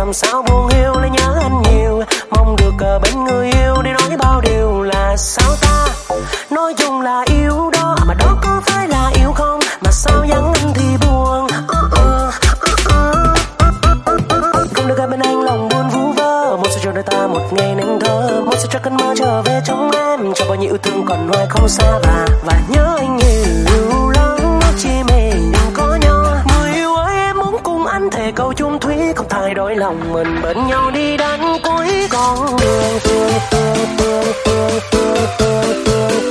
làm sao buồn hiu lại nhớ anh nhiều. Mong được ở bên người yêu để nói bao điều là sao ta. Nói chung là yêu đó, mà đó có phải là yêu không? Mà sao vắng anh thì buồn. Không được ở bên anh lòng buồn vu vơ. Một sự cho đời ta một ngày nên thơ. Một sự cho cơn mơ trở về trong em. Cho bao nhiêu yêu thương còn hoài không xa. Và nhớ anh nhiều lắm. Chỉ mình có nhau. Người yêu ơi em muốn cùng anh thề câu chung thủy. Không thay đổi lòng mình bên nhau đi đến cuối con đường.